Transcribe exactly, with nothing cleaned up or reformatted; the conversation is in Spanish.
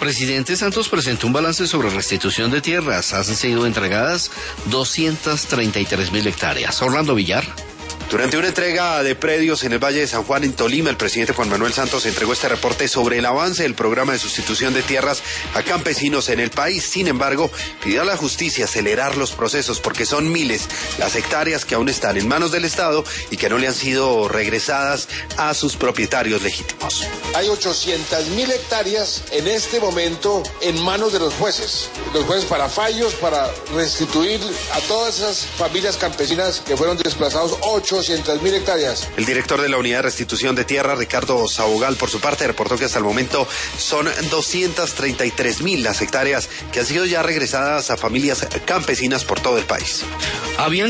Presidente Santos presentó un balance sobre restitución de tierras. Han sido entregadas doscientas treinta y tres mil hectáreas. Orlando Villar. Durante una entrega de predios en el Valle de San Juan, en Tolima, el presidente Juan Manuel Santos entregó este reporte sobre el avance del programa de sustitución de tierras a campesinos en el país. Sin embargo, pidió a la justicia acelerar los procesos porque son miles las hectáreas que aún están en manos del Estado y que no le han sido regresadas a sus propietarios legítimos. Hay ochocientas mil hectáreas en este momento en manos de los jueces. Los jueces para fallos, para restituir a todas esas familias campesinas que fueron desplazados, ochocientas mil hectáreas. El director de la Unidad de Restitución de Tierra, Ricardo Sabogal, por su parte, reportó que hasta el momento son doscientas treinta y tres mil las hectáreas que han sido ya regresadas a familias campesinas por todo el país. Habían